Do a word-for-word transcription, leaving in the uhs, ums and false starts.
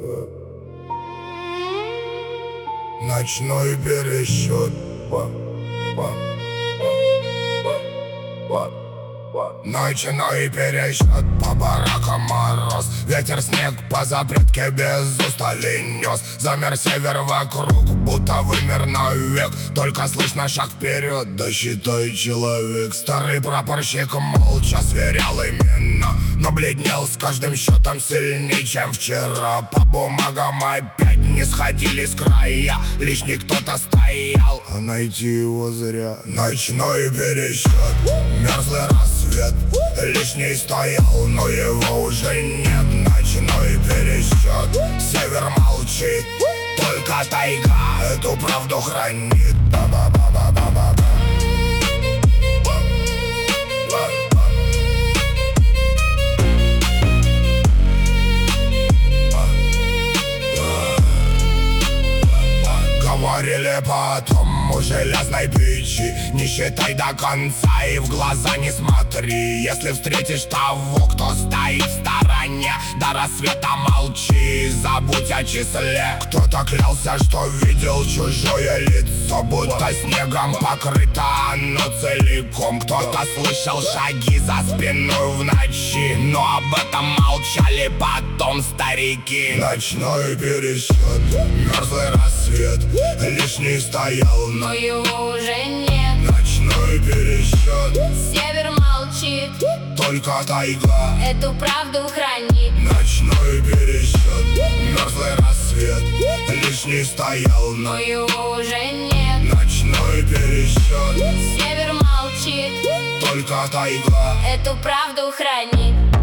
Ночной пересчет. Ночной пересчет, по баракам мороз. Ветер, снег по запретке без устали нес. Замер север вокруг, будто вымер навек. Только слышно шаг вперед, да считай человек. Старый прапорщик молча сверял имена, но бледнел с каждым счетом сильнее, чем вчера. По бумагам опять не сходили с края. Лишний кто-то стоял, а найти его зря. Ночной пересчет, мерзлый рассвет. Лишний стоял, но его уже нет. Ночной пересчет, север молчит. Только тайга эту правду хранит. Ба-ба-ба-ба-ба-ба. Говорили потом у железной печи: не считай до конца и в глаза не смотри. Если встретишь того, кто стоит в стороне, до рассвета молчи, забудь о числе. Кто-то клялся, что видел чужое лицо, будто снегом покрыто оно целиком. Кто-то слышал шаги за спиной в ночи, но об этом молчали потом старики. Ночной пересчет, мерзлый рассвет. Лишний стоял, но его уже нет. Ночной пересчет, север молчит. Только тайга эту правду хранит. Ночной пересчет, мерзлый рассвет. Лишний стоял, но его уже нет. Ночной пересчет, север молчит. только тайга эту правду хранит.